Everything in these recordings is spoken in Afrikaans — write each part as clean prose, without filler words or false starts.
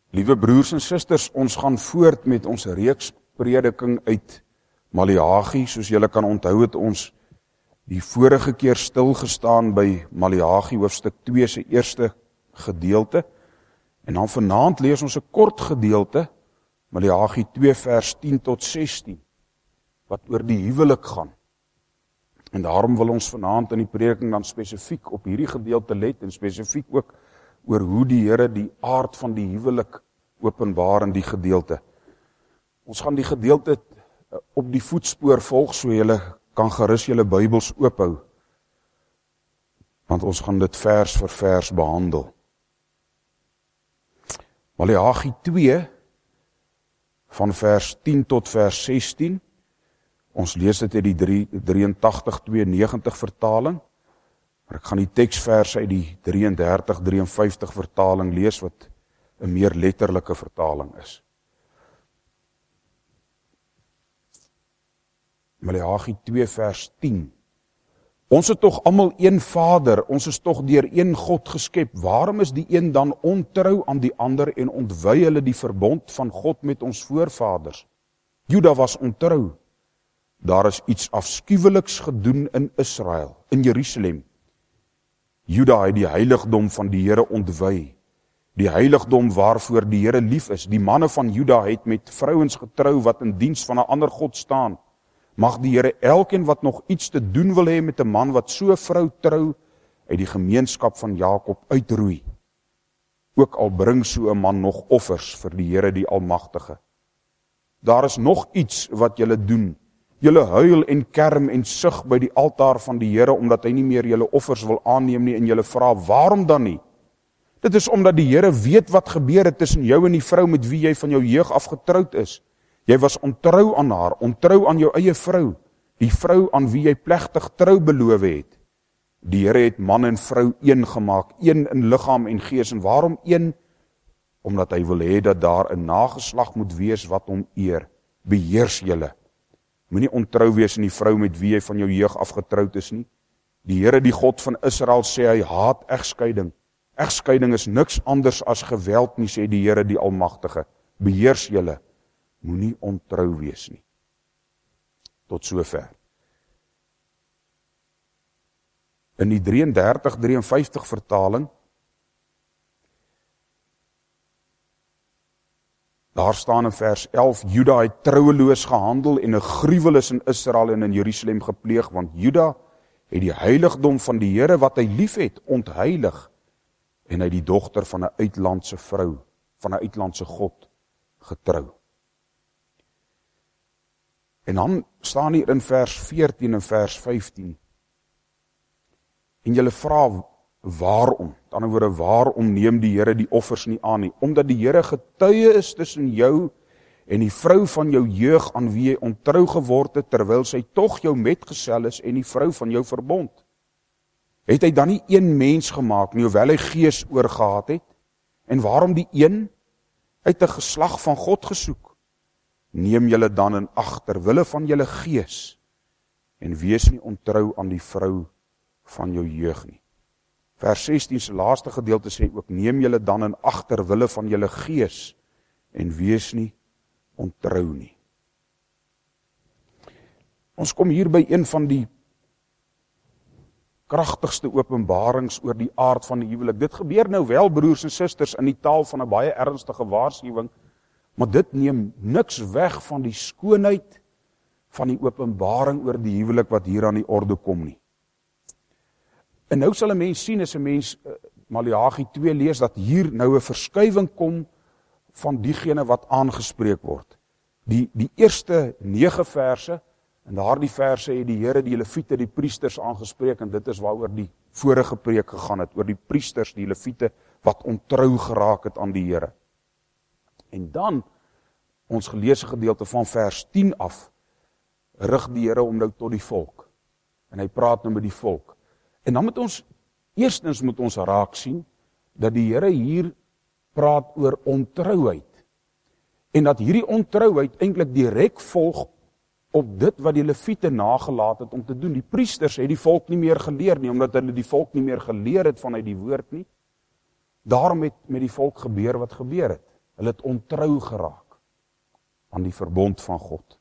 Liewe broers en susters, ons gaan voort met ons reeks prediking uit Maleagi. Soos julle kan onthou het ons die vorige keer stilgestaan by Maleagi hoofstuk 2 se eerste gedeelte. En dan vanaand lees ons 'n kort gedeelte, Maleagi 2 vers 10 tot 16, wat oor die huwelik gaan. En daarom wil ons vanaand in die prediking dan spesifiek op hierdie gedeelte let en spesifiek ook oor hoe die Here die aard van die huwelik openbaar in die gedeelte. Ons gaan die gedeelte op die voetspoor volg, so julle kan gerus julle Bybels oophou, want ons gaan dit vers vir vers behandel. Maleagi 2 van vers 10 tot vers 16, ons lees dit uit die 83-92 vertaling, maar ek gaan die teksverse uit die 33-53 vertaling lees, wat 'n meer letterlike vertaling is. Maleagi 2 vers 10. Ons het tog almal een Vader, ons is tog deur een God geskep. Waarom is die een dan ontrou aan die ander en ontwy hulle die verbond van God met ons voorvaders? Juda was ontrou. Daar is iets afskuweliks gedoen in Israel, in Jerusalem. Juda het die heiligdom van die Here ontwy. Die heiligdom waarvoor die Here lief is. Die manne van Juda het met vrouens getrou wat in diens van 'n ander God staan. Mag die Here elkeen wat nog iets te doen wil hê met 'n man wat so 'n vrou trou, uit die gemeenskap van Jakob uitroei. Ook al bring so 'n man nog offers vir die Here die Almagtige. Daar is nog iets wat julle doen. Julle huil en kerm en sug by die altaar van die Here, omdat hy nie meer julle offers wil aanneem nie, en julle vra, waarom dan nie? Dit is omdat die Here weet wat gebeur het tussen jou en die vrou met wie jy van jou jeug af getroud is. Jy was ontrou aan haar, ontrou aan jou eie vrou, die vrou aan wie jy plegtig trou beloof het. Die Here het man en vrou een gemaak, een in liggaam en gees. En waarom een? Omdat hy wil hê dat daar 'n nageslag moet wees wat hom eer. Beheers julle. Moenie ontrou wees in die vrou met wie jy van jou jeug af getroud is nie. Die Here, die God van Israel, sê hy haat egskeiding. Egskeiding is niks anders as geweld nie, sê die Here die Almagtige. Beheers julle. Moenie ontrou wees nie. Tot sover. In die 33-53 vertaling, daar staan in vers 11, Juda het trouweloos gehandel en 'n gruwel is in Israel en in Jerusalem gepleeg, want Juda het die heiligdom van die Here wat hy liefhet ontheilig, en hy die dogter van 'n uitlandse vrou, van 'n uitlandse god getrou. En dan staan hier in vers 14 en vers 15, en julle vra waarom, met ander woorde, waarom neem die Here die offers nie aan nie? Omdat die Here getuie is tussen jou en die vrou van jou jeug aan wie jy ontrou geword het, terwyl sy tog jou metgesel is en die vrou van jou verbond. Het hy dan nie een mens gemaak nie, hoewel hy gees oorgehad het? En waarom die een? Uit 'n geslag van God gesoek. Neem julle dan in ag ter wille van julle gees, en wees nie ontrou aan die vrou van jou jeug nie. Vers 16 se laaste gedeelte sê ook, neem julle dan in ag ter wille van julle gees, en wees nie ontrou nie. Ons kom hier by een van die kragtigste openbarings oor die aard van die huwelik. Dit gebeur nou wel, broers en susters, in die taal van 'n baie ernstige waarskuwing, maar dit neem niks weg van die skoonheid van die openbaring oor die huwelik wat hier aan die orde kom nie. En nou sal 'n mens sien, as 'n mens Maleagi 2 lees, dat hier nou 'n verskuiwing kom van diegene wat aangespreek word. Die eerste 9 verse, en daardie verse het die Here die Lewiete, die priesters aangespreek, en dit is waaroor die vorige preek gegaan het, oor die priesters, die Lewiete, wat ontrou geraak het aan die Here. En dan, ons geleesde gedeelte van vers 10 af, rig die Here om nou tot die volk. En hy praat nou met die volk. En dan eerstens moet ons raak sien, dat die Here hier praat oor ontrouheid. En dat hierdie ontrouheid eintlik direk volg op dit wat die Lewiete nagelaat het om te doen. Die priesters het die volk nie meer geleer nie, omdat hulle die volk nie meer geleer het vanuit die woord nie. Daarom het met die volk gebeur wat gebeur het. Hulle het ontrou geraak aan die verbond van God.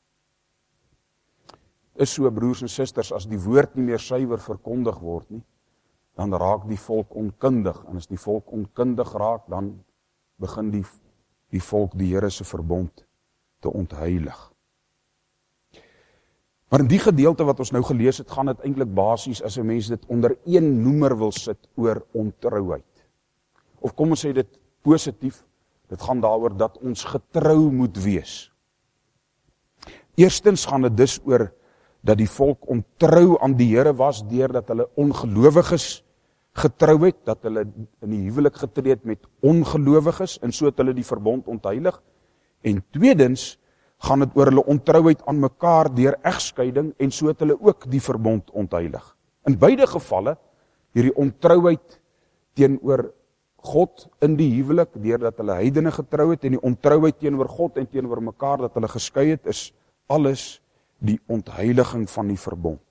Is so, broers en susters, as die woord nie meer suiwer verkondig word nie, dan raak die volk onkundig, en as die volk onkundig raak, dan begin die volk die Here se verbond te ontheilig. Maar in die gedeelte wat ons nou gelees het, gaan dit eintlik basies, as 'n mens dit onder een noemer wil sit, oor ontrouheid. Of kom ons sê dit positief, dit gaan daaroor dat ons getrou moet wees. Eerstens gaan dit dus oor dat die volk ontrou aan die Here was, deurdat hulle ongelowiges getrou het, dat hulle in die huwelik getree het met ongelowiges, en so het hulle die verbond ontheilig. En tweedens gaan dit oor hulle ontrouheid aan mekaar deur egskeiding, en so het hulle ook die verbond ontheilig. In beide gevalle, hierdie ontrouheid teenoor God in die huwelik, deurdat hulle heidene getrou het, en die ontrouheid teenoor God en teenoor mekaar, dat hulle geskei het, is alles die ontheiliging van die verbond.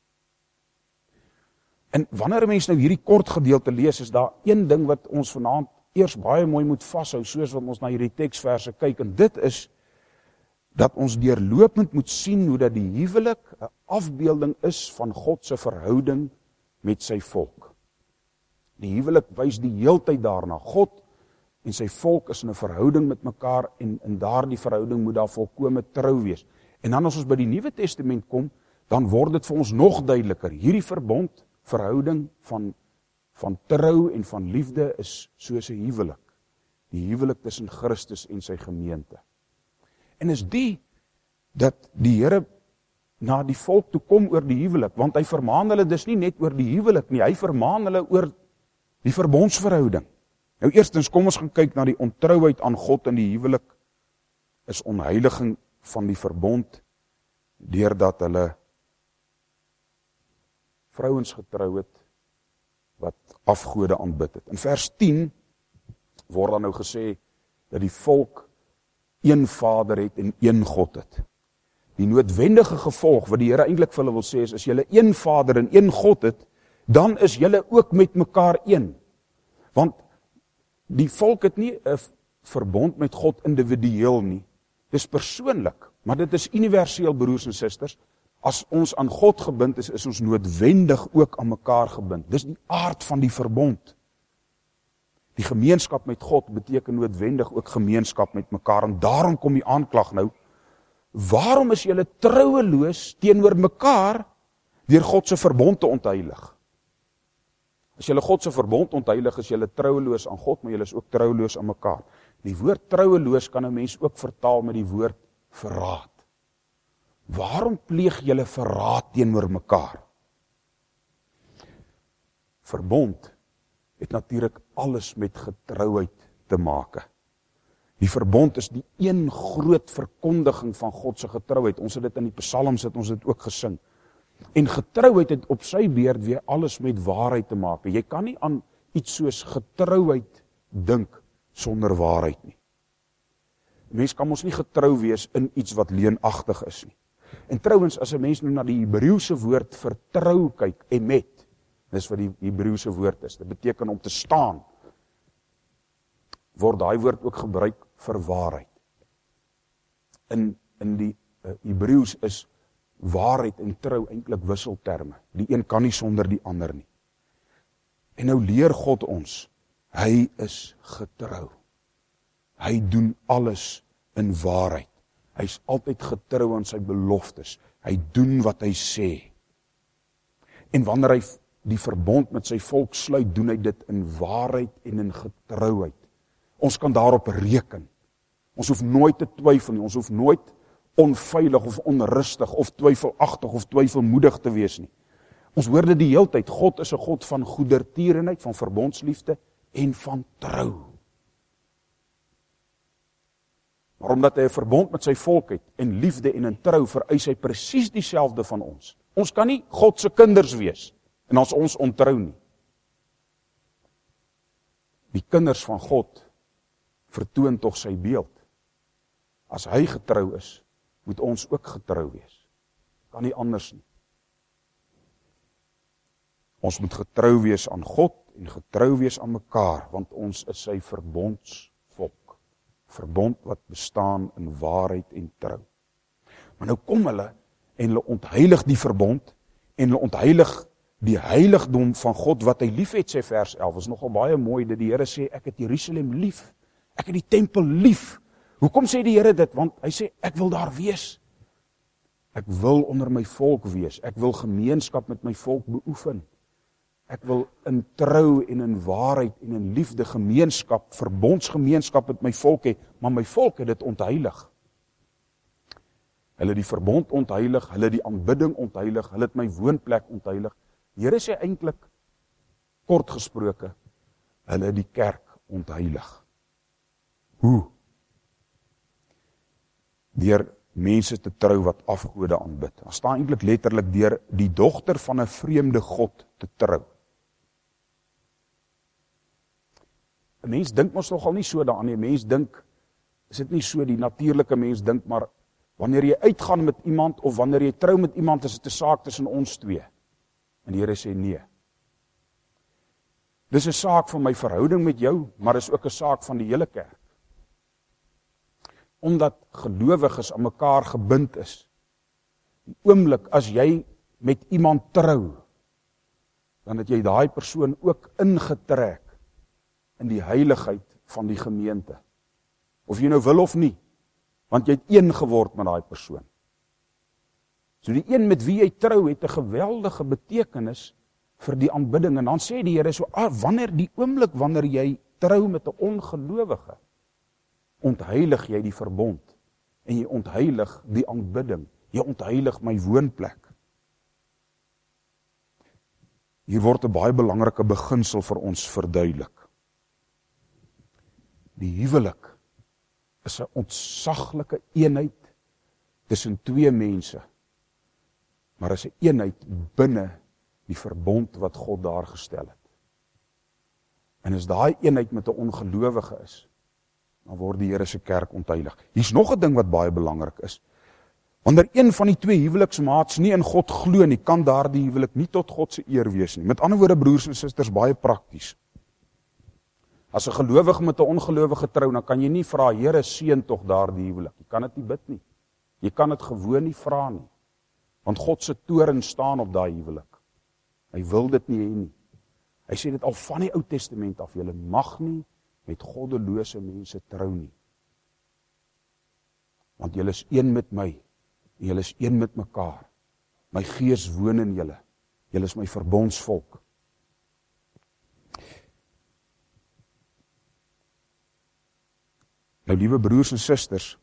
En wanneer 'n mens nou hierdie kort gedeelte lees, is daar een ding wat ons vanaand eers baie mooi moet vashou, soos wat ons na hierdie teksverse kyk, en dit is dat ons deurlopend moet sien hoe dat die huwelik 'n afbeelding is van God se verhouding met sy volk. Die huwelik wys die heeltyd daarna. God en sy volk is in 'n verhouding met mekaar, en in daardie verhouding moet daar volkome trou wees. En dan as ons by die Nuwe Testament kom, dan word dit vir ons nog duideliker. Hierdie verbond, verhouding van trou en van liefde is soos 'n huwelik. Die huwelik tussen Christus en sy gemeente. En is dat die Here na die volk toe kom oor die huwelik, want hy vermaan hulle dus nie net oor die huwelik nie, hy vermaan hulle oor die verbondsverhouding. Nou eerstens kom ons gaan kyk na die ontrouheid aan God in die huwelik, is onheiliging van die verbond, deurdat hulle vrouens getrou het, wat afgode aanbid het. In vers 10 word dan nou gesê, dat die volk een Vader het en een God het. Die noodwendige gevolg, wat die Here eintlik vir hulle wil sê, is, as julle een Vader en een God het, dan is julle ook met mekaar een. Want die volk het nie 'n verbond met God individueel nie. Dis persoonlik, maar dit is universeel, broers en susters. As ons aan God gebind is, is ons noodwendig ook aan mekaar gebind. Dis die aard van die verbond. Die gemeenskap met God beteken noodwendig ook gemeenskap met mekaar, en daarom kom die aanklag nou, waarom is julle troueloos teenoor mekaar deur God se verbond te ontheilig? As julle God se verbond ontheilig, is julle troueloos aan God, maar julle is ook troueloos aan mekaar. Die woord troueloos kan 'n mens ook vertaal met die woord verraad. Waarom pleeg julle verraad teenoor mekaar? Verbond het natuurlik alles met getrouheid te maak. Die verbond is die een groot verkondiging van God se getrouheid. Ons het dit in die psalms, ons het ook gesing. En getrouheid het op sy beurt weer alles met waarheid te maak. Jy kan nie aan iets soos getrouheid dink sonder waarheid nie. Mens kan mos nie getrou wees in iets wat leenagtig is nie. En trouwens, as 'n mens nou na die Hebreëse woord vir trou kyk, emet, dis wat die Hebreëse woord is, dit beteken om te staan, word daai woord ook gebruik vir waarheid. In die Hebreëus is waarheid en trou eintlik wisselterme. Die een kan nie sonder die ander nie. En nou leer God ons, hy is getrou. Hy doen alles in waarheid. Hy is altyd getrou aan sy beloftes. Hy doen wat hy sê. En wanneer hy die verbond met sy volk sluit, doen hy dit in waarheid en in getrouheid. Ons kan daarop reken. Ons hoef nooit te twyfel nie. Ons hoef nooit onveilig of onrustig of twyfelagtig of twyfelmoedig te wees nie. Ons hoor dit die hele tyd. God is 'n God van goedertierenheid, van verbondsliefde en van trou. Maar omdat hy 'n verbond met sy volk het, en liefde en in trou, vereis hy presies dieselfde van ons. Ons kan nie God se kinders wees, en as ons ontrou nie. Die kinders van God vertoon tog sy beeld. As hy getrou is, moet ons ook getrou wees. Kan nie anders nie. Ons moet getrou wees aan God en getrou wees aan mekaar, want ons is sy verbondsvolk. verbond wat bestaan in waarheid en trou. Maar nou kom hulle en hulle ontheilig die verbond en hulle ontheilig die heiligdom van God wat hy lief het, sê vers 11. Is nogal baie mooi dat die Here sê, ek het Jerusalem lief, ek het die tempel lief. Hoekom sê die Here dit? Want hy sê, ek wil daar wees. Ek wil onder my volk wees, ek wil gemeenskap met my volk beoefen. Ek wil in trou en in waarheid en in liefde gemeenskap, verbondsgemeenskap met my volk hê, maar my volk het dit ontheilig. Hulle die verbond ontheilig, hulle die aanbidding ontheilig, hulle het my woonplek ontheilig. Die Here sê eintlik, kort gesproke, hulle die kerk ontheilig. Hoe? Deur mense te trou wat afgode aanbid. Daar staan eintlik letterlik deur die dogter van 'n vreemde god te trou. 'n Mens dink mos nogal nie so daaraan nie. 'n Mens dink, is dit nie so, die natuurlike mens dink, maar wanneer jy uitgaan met iemand of wanneer jy trou met iemand, is dit 'n saak tussen ons twee. En die Here sê nee. Dis 'n saak van my verhouding met jou, maar is ook 'n saak van die hele kerk. Omdat gelowiges aan mekaar gebind is. Die oomblik as jy met iemand trou, dan het jy daai persoon ook ingetrek in die heiligheid van die gemeente. Of jy nou wil of nie, want jy het een geword met daai persoon. So die een met wie jy trou het 'n geweldige betekenis vir die aanbidding. En dan sê die Here so, wanneer die oomblik wanneer jy trou met 'n ongelowige, ontheilig jy die verbond en jy ontheilig die aanbidding. Jy ontheilig my woonplek. Hier word 'n baie belangrike beginsel vir ons verduidelik. Die huwelik is 'n ontsaglike eenheid tussen twee mense, maar is 'n eenheid binne die verbond wat God daar gestel het. En as daai eenheid met 'n ongelowige is, dan word die Here se kerk ontheilig. Hier's nog 'n ding wat baie belangrik is. Wanneer een van die twee huweliksmaats nie in God glo nie, kan daardie huwelik nie tot God se eer wees nie. Met ander woorde, broers en susters, baie prakties. As 'n gelowige met 'n ongelowige trou, dan kan jy nie vra, Here, seën tog daardie huwelik. Jy kan dit nie bid nie. Jy kan dit gewoon nie vra nie. Want God se toorn staan op daai huwelik. Hy wil dit nie hê nie. Hy sê dit al van die Ou Testament af, julle mag nie met goddelose mense trou nie. Want julle is een met my, en julle is een met mekaar. My Gees woon in julle. Julle is my verbondsvolk. Nou, liewe broers en susters,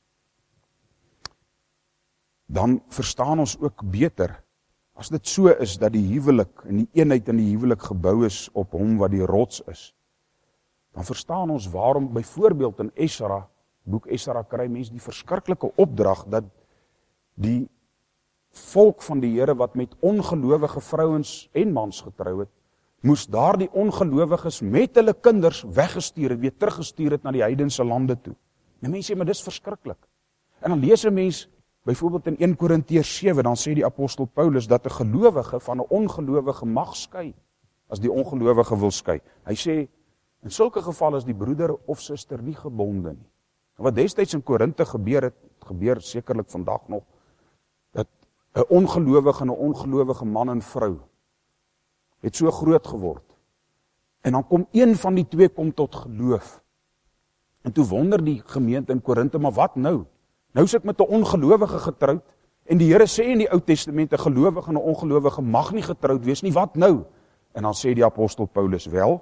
dan verstaan ons ook beter, as dit so is dat die huwelik en die eenheid in die huwelik gebou is op hom wat die rots is, dan verstaan ons waarom byvoorbeeld in Esra, boek Esra, kry mens die verskriklike opdrag dat die volk van die Here wat met ongelowige vrouens en mans getrou het, moes daardie ongelowiges met hulle kinders weggestuur het, weer teruggestuur het na die heidense lande toe. En mense sê, maar dis verskriklik. En dan lees 'n mens byvoorbeeld in 1 Korintiërs 7, dan sê die apostel Paulus dat 'n gelowige van 'n ongelowige mag skei, as die ongelowige wil skei. Hy sê, in sulke gevalle is die broeder of suster nie gebonde nie. En wat destyds in Korinthe gebeur het, gebeur sekerlik vandag nog, dat 'n ongelowige en 'n ongelowige man en vrou het so groot geword. En dan kom een van die twee kom tot geloof. En toe wonder die gemeente in Korinthe, maar wat nou? Nou is ek met 'n ongelowige getroud, en die Here sê in die Ou Testament 'n gelowige en 'n ongelowige mag nie getroud wees nie, wat nou? En dan sê die apostel Paulus, wel,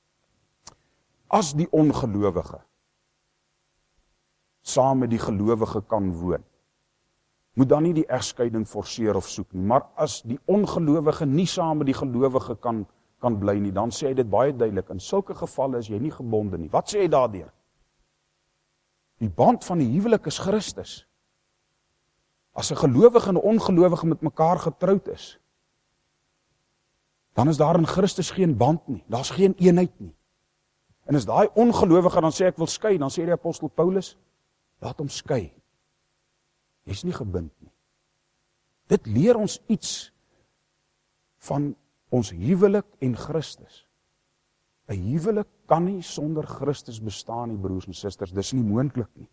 as die ongelowige saam met die gelowige kan woon, moet dan nie die egskeiding forceer of soek nie, maar as die ongelowige nie saam met die gelowige kan bly nie, dan sê hy dit baie duidelik, in sulke gevalle is jy nie gebonde nie. Wat sê hy daardeur? Die band van die huwelik is Christus. As 'n gelowige en 'n ongelowige met mekaar getroud is, dan is daar in Christus geen band nie, daar's geen eenheid nie. En as daai ongelowige dan sê ek wil skei, dan sê die apostel Paulus, laat hom skei. Jy's nie gebind nie. Dit leer ons iets van ons huwelik en Christus. 'n huwelik kan nie sonder Christus bestaan nie, broers en susters, dis nie moontlik nie.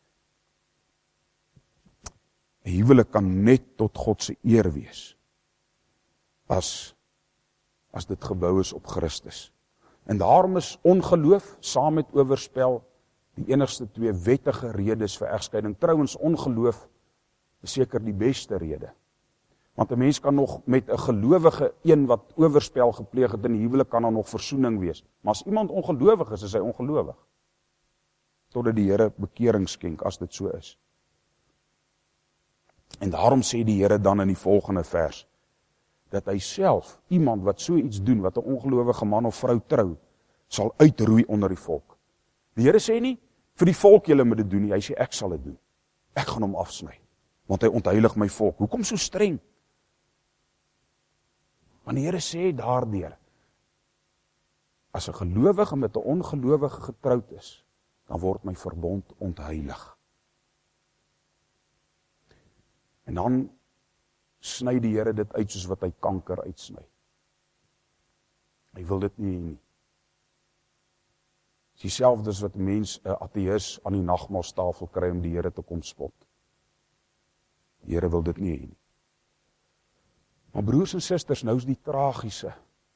'n Huwelik kan net tot God se eer wees, as dit gebou is op Christus. En daarom is ongeloof, saam met oorspel, die enigste twee wettige redes vir egskeiding. Trouwens, ongeloof is seker die beste rede. Want 'n mens kan nog met 'n gelowige een wat oorspel gepleeg het in die huwelik, kan daar nog versoening wees. Maar as iemand ongelowig is hy ongelowig. Totdat die Here bekering skenk, as dit so is. En daarom sê die Here dan in die volgende vers, dat hy self, iemand wat so iets doen, wat 'n ongelowige man of vrou trou, sal uitroei onder die volk. Die Here sê nie, vir die volk julle moet dit doen nie, hy sê ek sal dit doen. Ek gaan hom afsny, want hy ontheilig my volk. Hoekom so streng? Want die Here sê daardeur, as 'n gelowige met 'n ongelowige getroud is, dan word my verbond ontheilig. En dan sny die Here dit uit soos wat hy kanker uitsny. Hy wil dit nie hê nie. Dis dieselfde as wat 'n mens, 'n ateïs, aan die nagmaalstafel kry om die Here te kom spot. Die Here wil dit nie hê nie. Maar broers en susters, nou is die tragiese.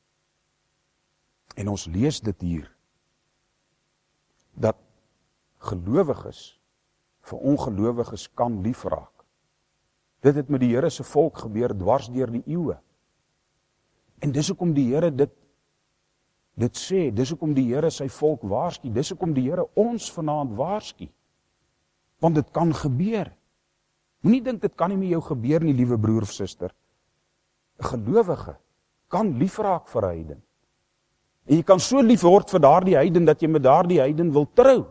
En ons lees dit hier, dat gelowiges vir ongelowiges kan liefraak. Dit het met die Here se volk gebeur dwars deur die eeue. En dis hoekom die Here dit sê, dis hoekom die Here sy volk waarsku, dis hoekom die Here ons vanaand waarsku. Want dit kan gebeur. Moenie dink dit kan nie met jou gebeur nie, liewe broer of suster. 'n Gelowige kan liefraak vir 'n heiden. En jy kan so lief word vir daardie heiden, dat jy met daardie heiden wil trou.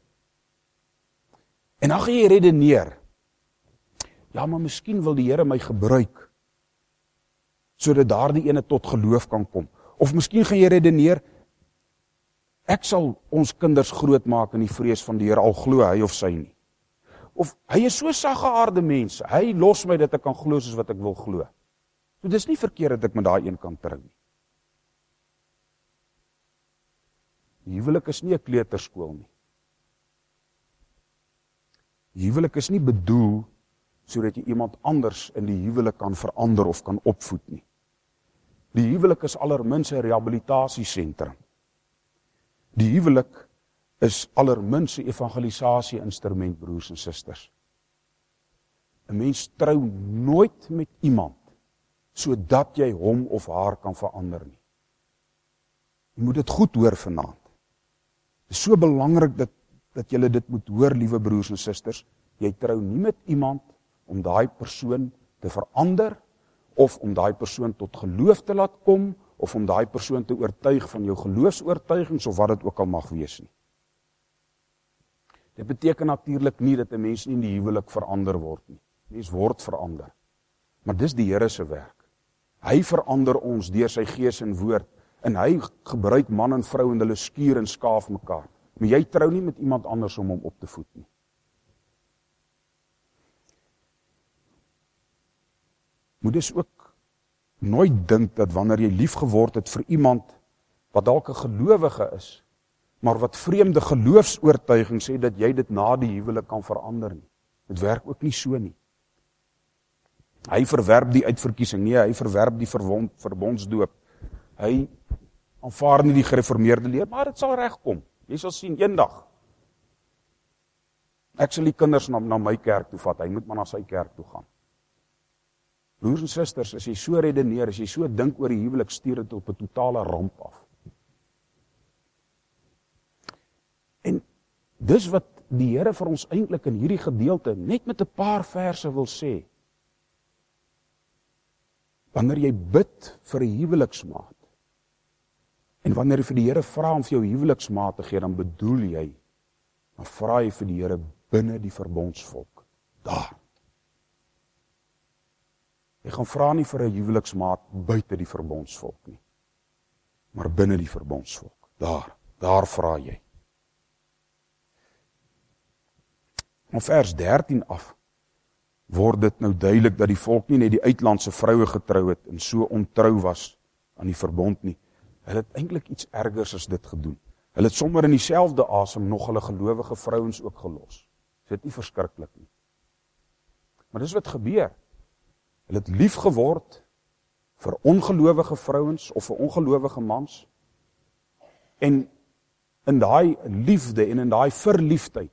En dan gaan jy redeneer, ja, maar miskien wil die Here my gebruik, sodat daardie ene tot geloof kan kom. Of miskien gaan jy redeneer, ek sal ons kinders grootmaak in die vrees van die Here, al glo hy of sy nie. Of hy is so saggeaarde mens, hy los my dat ek kan glo soos wat ek wil glo. So dis nie verkeerd dat ek met daai een kan trou nie. Die huwelik is nie 'n kleuterskool nie. Die huwelik is nie bedoel sodat jy iemand anders in die huwelik kan verander of kan opvoed nie. Die huwelik is allermins 'n rehabilitasiesentrum. Die huwelik is allermins 'n evangelisasie-instrument, broers en susters. 'n Mens trou nooit met iemand sodat jy hom of haar kan verander nie. Jy moet dit goed hoor vanaand. Dit is so belangrik dat julle dit moet hoor, liewe broers en susters. Jy trou nie met iemand om daai persoon te verander, of om daai persoon tot geloof te laat kom, of om daai persoon te oortuig van jou geloofsoortuigings, of wat dit ook al mag wees nie. Dit beteken natuurlik nie dat 'n mens nie in die huwelik verander word nie. Mens word verander. Maar dis die Here se werk. Hy verander ons deur sy gees en woord, en hy gebruik man en vrou en hulle skuur en skaaf mekaar. Maar jy trou nie met iemand anders om hom op te voed nie. Moet dus ook nooit dink dat wanneer jy lief geword het vir iemand wat dalk 'n gelowige is, maar wat vreemde geloofsoortuigings sê, dat jy dit na die huwelik kan verander nie. Dit werk ook nie so nie. Hy verwerp die uitverkiesing, nee, hy verwerp die verbondsdoop. Hy aanvaar nie die gereformeerde leer, maar dit sal regkom. Jy sal sien eendag. Ek sal die kinders na my kerk toe vat, hy moet maar na sy kerk toe gaan. Broers en susters, as jy so redeneer, as jy so dink oor die huwelik, stuur dit op 'n totale ramp af. En dis wat die Here vir ons eintlik in hierdie gedeelte net met 'n paar verse wil sê. Wanneer jy bid vir 'n huweliksmaat, en wanneer jy vir die Here vra om vir jou huweliksmaat te gee, dan bedoel jy, dan vra jy vir die Here binne die verbondsvolk. Daar. Jy gaan vra nie vir 'n huweliksmaat buite die verbondsvolk nie, maar binne die verbondsvolk. Daar vra jy. Van vers 13 af word dit nou duidelik dat die volk nie net die uitlandse vroue getrou het en so ontrou was aan die verbond nie. Hulle het eintlik iets ergers as dit gedoen. Hulle het sommer in dieselfde asem nog hulle gelowige vrouens ook gelos. Is dit nie verskriklik nie? Maar dis wat gebeur. Hulle het lief geword vir ongelowige vrouens of vir ongelowige mans. En in daai liefde en in daai verliefdheid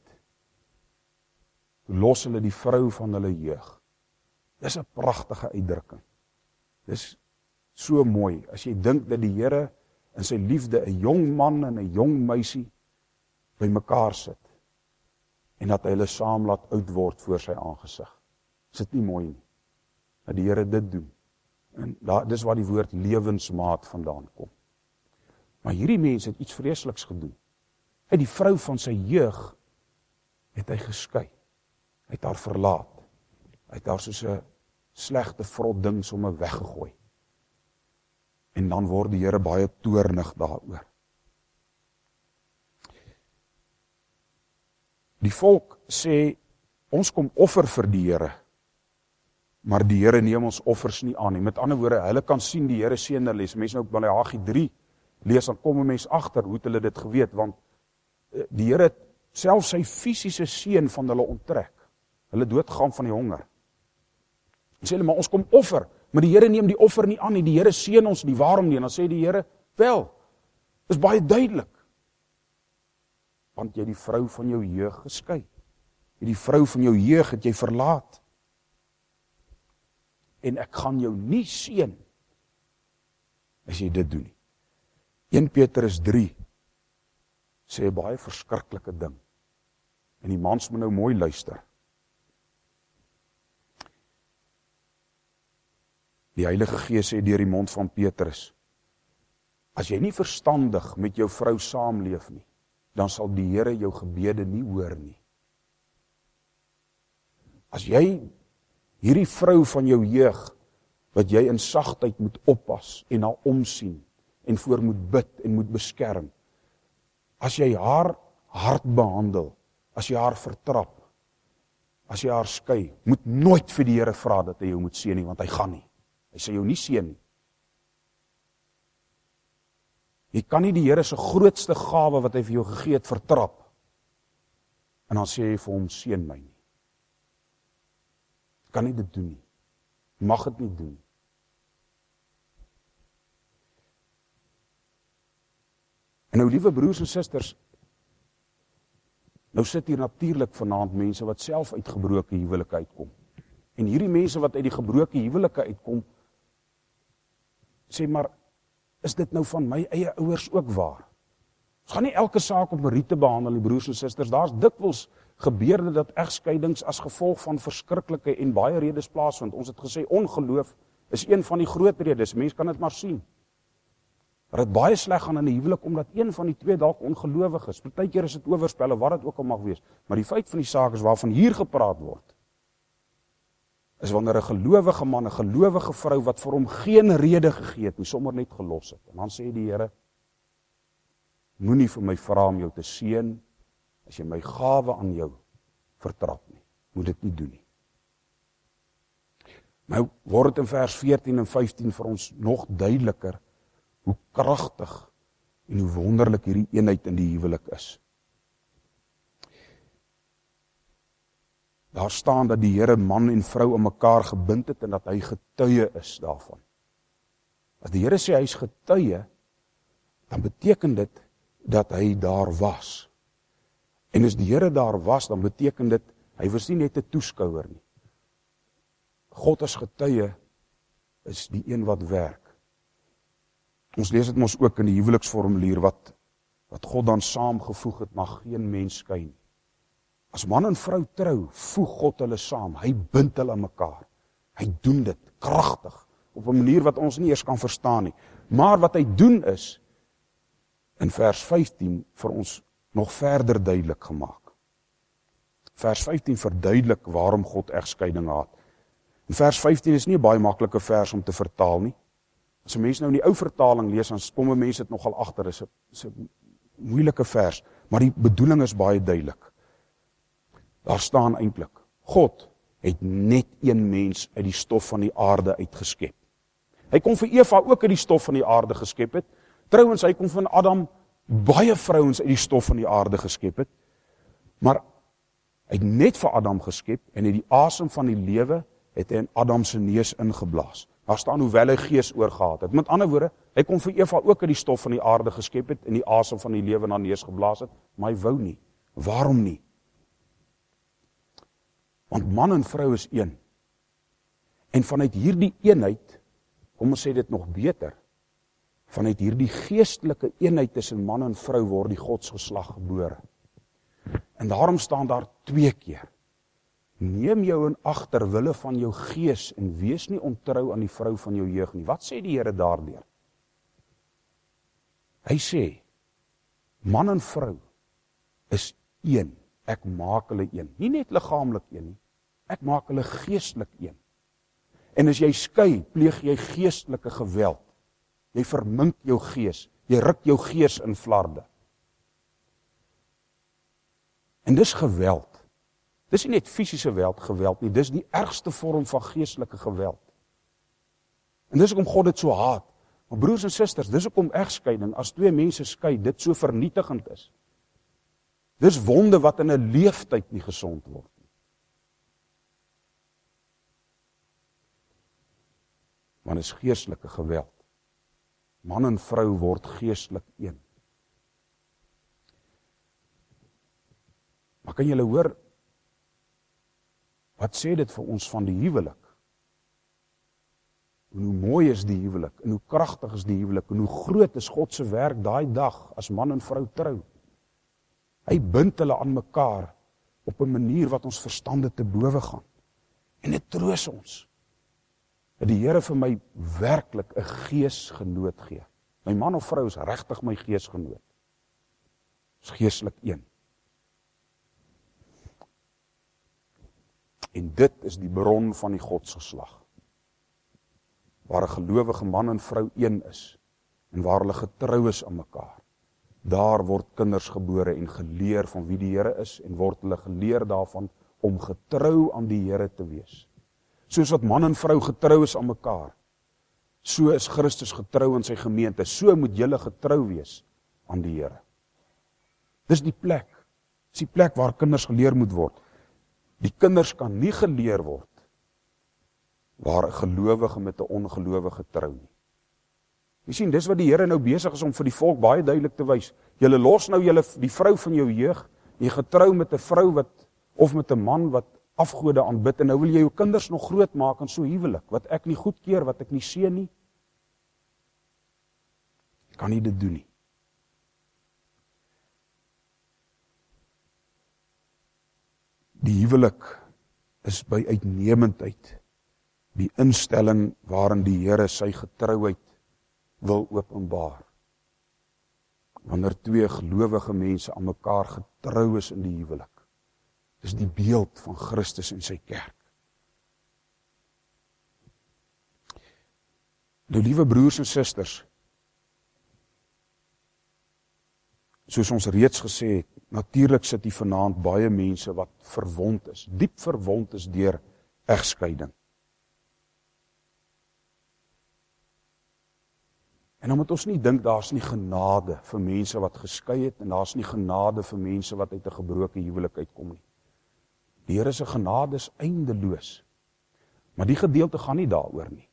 los hulle die vrou van hulle jeug. Dis 'n pragtige uitdrukking. Dis so mooi, as jy dink dat die Here in sy liefde 'n jong man en 'n jong meisie by mekaar sit, en dat hy hulle saam laat oud word voor sy aangesig. Is dit nie mooi nie, dat die Here dit doen? En dis waar die woord lewensmaat vandaan kom. Maar hierdie mense het iets vreesliks gedoen. Hy die vrou van sy jeug, het hy geskei. Hy het haar verlaat. Hy het haar soos 'n slegte vrot ding sommer weggegooi. En dan word die Here baie toornig daaroor. Die volk sê, ons kom offer vir die Here, maar die Here neem ons offers nie aan nie. Met ander woorde, hulle kan sien die Here seën hulle. As mense nou by Haggai 3 lees, dan kom 'n mens agter hoe het hulle dit geweet, want die Here het self sy fisiese seën van hulle onttrek. Hulle doodgaan van die honger. En sê hulle, maar ons kom offer, maar die Here neem die offer nie aan nie, die Here seën ons nie, waarom nie? En dan sê die Here, wel, is baie duidelik, want jy die vrou van jou jeug geskei. Jy die vrou van jou jeug het jy verlaat. En ek gaan jou nie seën as jy dit doen nie. 1 Petrus 3 sê 'n baie verskriklike ding. En die mans moet nou mooi luister. Die Heilige Gees sê deur die mond van Petrus, as jy nie verstandig met jou vrou saamleef nie, dan sal die Here jou gebede nie hoor nie. As jy hierdie vrou van jou jeug, wat jy in sagtheid moet oppas en haar omsien, en voor moet bid en moet beskerm, as jy haar hard behandel, as jy haar vertrap, as jy haar skei, moet nooit vir die Here vra dat hy jou moet seën nie, want hy gaan nie. Hy sê jou nie seën nie. Jy kan nie die Here se grootste gawe wat hy vir jou gegee het vertrap, en dan sê jy vir hom, seën my nie. Kan nie dit doen nie. Mag dit nie doen. En nou, liewe broers en susters, nou sit hier natuurlik vanaand mense wat self uit gebroke huwelike uitkom. En hierdie mense wat uit die gebroke huwelike uitkom, sê maar, is dit nou van my eie ouers ook waar? Ons gaan nie elke saak op meriete behandel, die broers en susters, daar is dikwels gebeurde dat egskeidings as gevolg van verskriklike en baie redes plaasvind. Ons het gesê, ongeloof is een van die groot redes, mens kan dit maar sien. Dat het baie sleg gaan in die huwelik, omdat een van die twee dalk ongelowig is. Partykeer is dit oorspel, of wat dit ook al mag wees. Maar die feit van die saak is, waarvan hier gepraat word, is wanneer 'n gelowige man, 'n gelowige vrou, wat vir hom geen rede gegee het, nie sommer net gelos het. En dan sê die Here, moenie vir my vra om jou te seën, as jy my gawe aan jou vertrap nie. Moet dit nie doen nie. Nou word in vers 14 en 15 vir ons nog duideliker, hoe kragtig en hoe wonderlik hierdie eenheid in die huwelik is. Daar staan dat die Here man en vrou aan mekaar gebind het en dat hy getuie is daarvan. As die Here sê hy is getuie, dan beteken dit dat hy daar was. En as die Here daar was, dan beteken dit, hy was nie net 'n toeskouer nie. God as getuie is die een wat werk. Ons lees dit mos ook in die huweliksformulier, wat God dan saamgevoeg het, mag geen mens skei nie. As man en vrou trou, voeg God hulle saam, hy bind hulle aan mekaar. Hy doen dit kragtig, op 'n manier wat ons nie eers kan verstaan nie. Maar wat hy doen is, in vers 15 vir ons nog verder duidelik gemaak. Vers 15 verduidelik waarom God egskeiding haat. En vers 15 is nie 'n baie maklike vers om te vertaal nie. As 'n mens nou in die ou vertaling lees, dan kom mense dit nogal agter, is 'n moeilike vers, maar die bedoeling is baie duidelik. Daar staan eintlik, God het net een mens uit die stof van die aarde uitgeskep. Hy kon vir Eva ook uit die stof van die aarde geskep het, Trouwens, hy kon van Adam baie vrouens uit die stof van die aarde geskep het, maar hy het net vir Adam geskep, en het die asem van die lewe, het hy in Adam se neus ingeblaas. Daar staan hoewel hy gees oorgehad het. Met ander woorde, hy kon vir Eva ook uit die stof van die aarde geskep het, en die asem van die lewe in haar neus geblaas het, maar hy wou nie. Waarom nie? Want man en vrou is een. En vanuit hierdie eenheid, kom ons sê dit nog beter, vanuit hierdie geestelike eenheid tussen man en vrou word die godsgeslag gebore. En daarom staan daar 2 keer. Neem jou in ag ter wille van jou gees en wees nie ontrou aan die vrou van jou jeug nie. Wat sê die Here daardeur? Hy sê, man en vrou is een. Ek maak hulle een. Nie net liggaamlik een nie. Ek maak hulle geestelik een. En as jy skei, pleeg jy geestelike geweld. Jy vermink jou gees. Jy ruk jou gees in flarde. En dis geweld. Dis nie net fisiese geweld nie, dis die ergste vorm van geestelike geweld. En dis hoekom God dit so haat. Maar broers en susters, dis hoekom egskeiding, as 2 mense skei, dit so vernietigend is. Dis wonde wat in 'n leeftyd nie gesond word nie. Want dis geestelike geweld. Man en vrou word geestelik een. Maar kan julle hoor, wat sê dit vir ons van die huwelik? En hoe mooi is die huwelik, en hoe kragtig is die huwelik, en hoe groot is God se werk daai dag, as man en vrou trou. Hy bind hulle aan mekaar, op 'n manier wat ons verstande te bowe gaan. En dit troos ons, dat die Here vir my werklik 'n geesgenoot gee. My man of vrou is regtig my geesgenoot. Is geestelik een. En dit is die bron van die godsgeslag. Waar 'n gelowige man en vrou een is, en waar hulle getrou is aan mekaar. Daar word kinders gebore en geleer van wie die Here is, en word hulle geleer daarvan om getrou aan die Here te wees. Soos wat man en vrou getrou is aan mekaar, so is Christus getrou aan sy gemeente, so moet julle getrou wees aan die Here. Dis die plek, dis die plek waar kinders geleer moet word. Die kinders kan nie geleer word waar 'n gelowige met 'n ongelowige trou nie. Jy sien, dis wat die Here nou besig is om vir die volk baie duidelik te wys. Julle los nou die vrou van jou jeug, jy getrou met 'n vrou of met 'n man wat afgode aanbid, en nou wil jy jou kinders nog groot maak in so huwelik, wat ek nie goedkeur, wat ek nie seën nie. Ek kan nie dit doen nie. Die huwelik is by uitnemendheid die instelling waarin die Here sy getrouheid wil openbaar. Wanneer 2 gelowige mense aan mekaar getrou is in die huwelik, is die beeld van Christus en sy kerk. Nou, liewe broers en susters, soos ons reeds gesê het, natuurlik sit hier vanaand baie mense wat verwond is, diep verwond is deur egskeiding. En dan moet ons nie dink daar's nie genade vir mense wat geskei het, en daar's nie genade vir mense wat uit 'n gebroke huwelik uitkom nie. Die Here se genade is eindeloos. Maar die gedeelte gaan nie daaroor nie.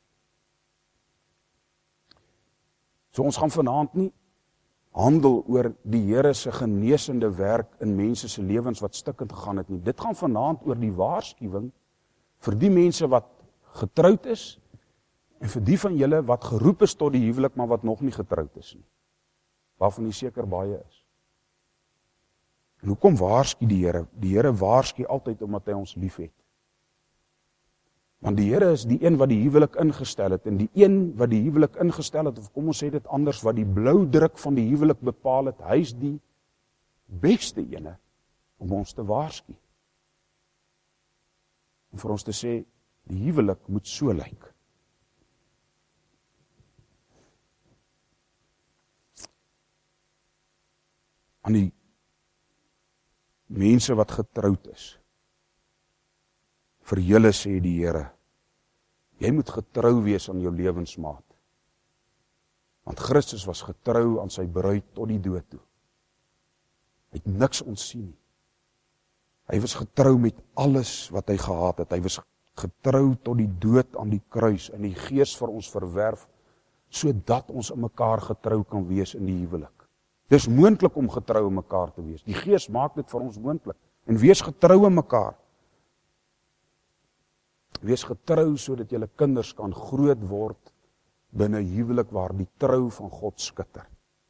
So ons gaan vanaand nie handel oor die Here se genesende werk in mense se lewens wat stukkend gegaan het nie. Dit gaan vanaand oor die waarskuwing vir die mense wat getroud is, en vir die van julle wat geroep is tot die huwelik, maar wat nog nie getroud is nie. Waarvan die seker baie is. En hoekom waarsku die Here? Die Here waarsku altyd omdat hy ons lief het. Want die Here is die een wat die huwelik ingestel het, en die een wat die huwelik ingestel het, of kom ons sê dit anders, wat die bloudruk van die huwelik bepaal het, hy is die beste ene om ons te waarsku. En vir ons te sê, die huwelik moet so lyk. Aan die mense wat getroud is, vir julle sê die Here, jy moet getrou wees aan jou lewensmaat. Want Christus was getrou aan sy bruid tot die dood toe. Hy het niks ontsien nie. Hy was getrou met alles wat hy gehad het. Hy was getrou tot die dood aan die kruis en die Gees vir ons verwerf, sodat ons in mekaar getrou kan wees in die huwelik. Dis moontlik om getrou in mekaar te wees. Die Gees maak dit vir ons moontlik. En wees getrou in mekaar. Wees getrou sodat julle kinders kan groot word binne 'n huwelik waar die trou van God skitter.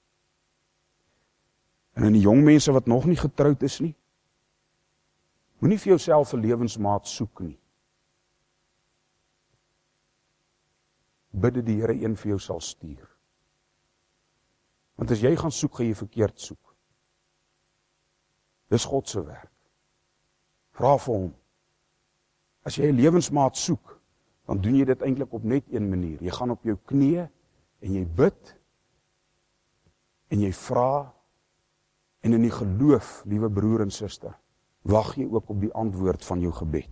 En in die jong mense wat nog nie getroud is nie, moenie vir jouself 'n lewensmaat soek nie. Bid dat die Here een vir jou sal stuur. Want as jy gaan soek, gaan jy verkeerd soek. Dis God se werk. Vra vir hom. As jy 'n lewensmaat soek, dan doen jy dit eintlik op net een manier. Jy gaan op jou knieë en jy bid en jy vra en in die geloof, liewe broer en suster, wag jy ook op die antwoord van jou gebed.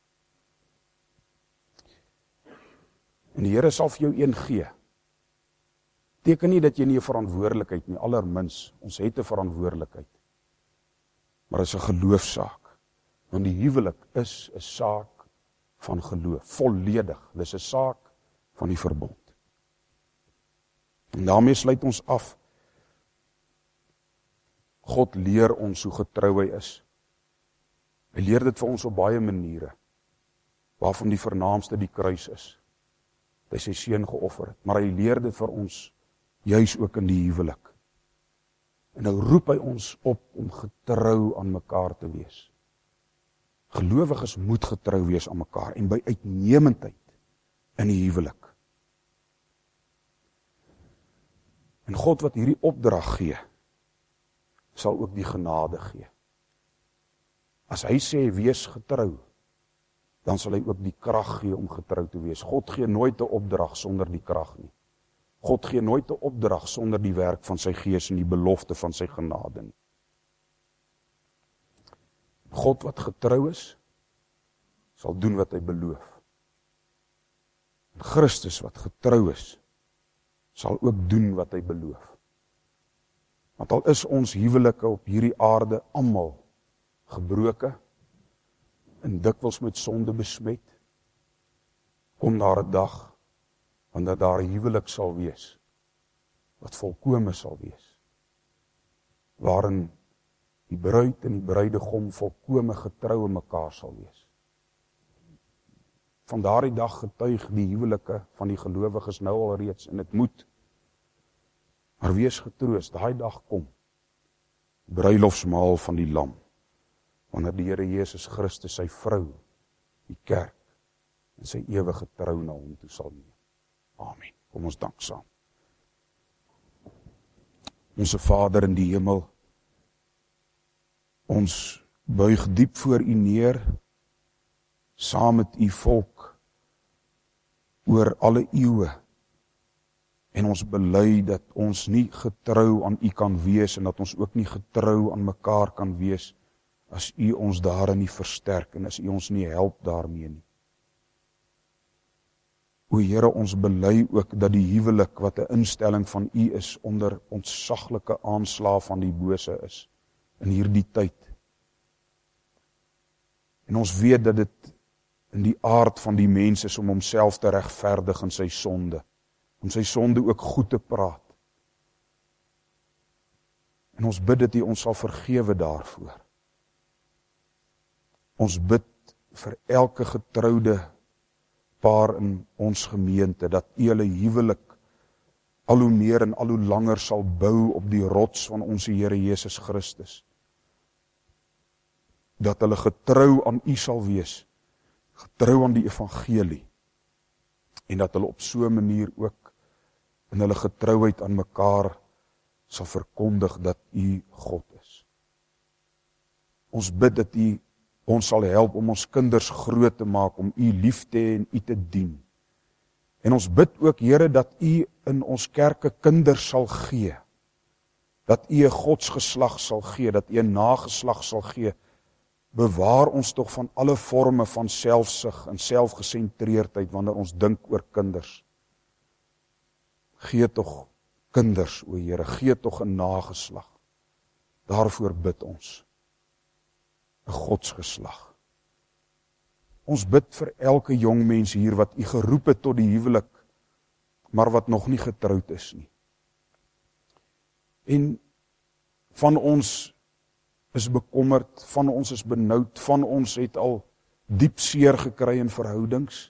En die Here sal vir jou een gee. Teken nie dat jy nie 'n verantwoordelikheid nie, allermins, ons het 'n verantwoordelikheid. Maar dit is 'n geloofsaak. Want die huwelik is 'n saak van geloof, volledig. Dit is 'n saak van die verbond. En daarmee sluit ons af. God leer ons hoe getrou hy is. Hy leer dit vir ons op baie maniere, waarvan die vernaamste die kruis is. Hy sy seun geoffer het, maar hy leer dit vir ons juis ook in die huwelik. En nou roep hy ons op om getrou aan mekaar te wees. Gelowiges moet getrou wees aan mekaar en by uitnemendheid in die huwelik. En God wat hierdie opdrag gee, sal ook die genade gee. As hy sê wees getrou, dan sal hy ook die krag gee om getrou te wees. God gee nooit 'n opdrag sonder die krag nie. God gee nooit 'n opdrag sonder die werk van sy Gees en die belofte van sy genade nie. God wat getrou is, sal doen wat hy beloof. En Christus wat getrou is, sal ook doen wat hy beloof. Want al is ons huwelike op hierdie aarde almal gebroke en dikwels met sonde besmet, kom daar 'n dag wanneer daar 'n huwelik sal wees wat volkome sal wees, waarin die bruid en die bruidegom volkome getrou aan mekaar sal wees. Van daardie dag getuig die huwelike van die gelowiges nou al reeds en dit moet. Maar wees getroos, daai dag kom. Bruilofsmaal van die Lam, wanneer die Here Jesus Christus sy vrou, die kerk, en sy ewige trou na hom toe sal neem. Amen. Kom ons dank saam. Onse Vader in die hemel, ons buig diep voor U neer, saam met U volk, oor alle eeue, en ons bely dat ons nie getrou aan U kan wees, en dat ons ook nie getrou aan mekaar kan wees, as U ons daarin nie versterk, en as U ons nie help daarmee nie. O Here, ons bely ook dat die huwelik wat 'n instelling van U is, onder ontsaglike aanslae van die bose is, in hierdie tyd. En ons weet dat dit in die aard van die mens is om homself te regverdig in sy sonde, om sy sonde ook goed te praat. En ons bid dat U ons sal vergewe daarvoor. Ons bid vir elke getroude paar in ons gemeente, dat U hulle huwelik al hoe meer en al hoe langer sal bou op die rots van ons Here Jesus Christus. Dat hulle getrou aan U sal wees, getrou aan die evangelie, en dat hulle op so 'n manier ook in hulle getrouheid aan mekaar sal verkondig dat U God is. Ons bid dat U ons sal help om ons kinders groot te maak, om U lief te hê en U te dien. En ons bid ook, Here, dat U in ons kerke kinders sal gee, dat U 'n godsgeslag sal gee, dat U 'n nageslag sal gee. Bewaar ons tog van alle vorme van selfsug en selfgesentreerdheid wanneer ons dink oor kinders. Gee tog kinders, o Here, gee tog 'n nageslag. Daarvoor bid ons, 'n godsgeslag. Ons bid vir elke jong mens hier wat U geroep het tot die huwelik, maar wat nog nie getroud is nie. En van ons is bekommerd, van ons is benoud, van ons het al diep seer gekry in verhoudings.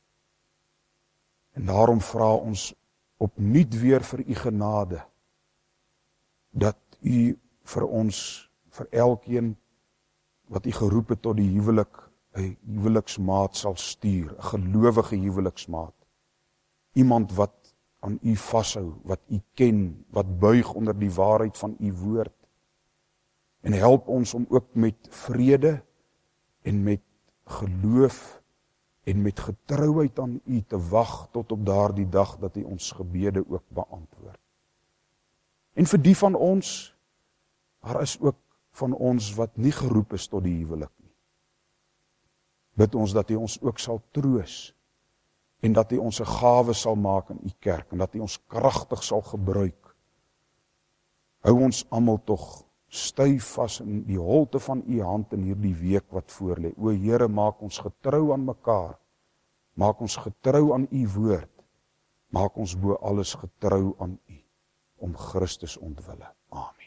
En daarom vra ons opnuut weer vir U genade, dat U vir ons, vir elkeen wat U geroep het tot die huwelik, 'n huweliksmaat sal stuur, 'n gelowige huweliksmaat. Iemand wat aan U vashou, wat U ken, wat buig onder die waarheid van U woord. En help ons om ook met vrede en met geloof en met getrouheid aan U te wag tot op daardie dag dat U ons gebede ook beantwoord. En vir die van ons, daar is ook van ons wat nie geroep is tot die huwelik nie. Bid ons dat U ons ook sal troos en dat U ons 'n gawe sal maak in U kerk en dat U ons kragtig sal gebruik. Hou ons almal tog styf vas in die holte van U hand in hierdie week wat voorlê. O Here, maak ons getrou aan mekaar. Maak ons getrou aan U woord. Maak ons bo alles getrou aan U, om Christus ontwille. Amen.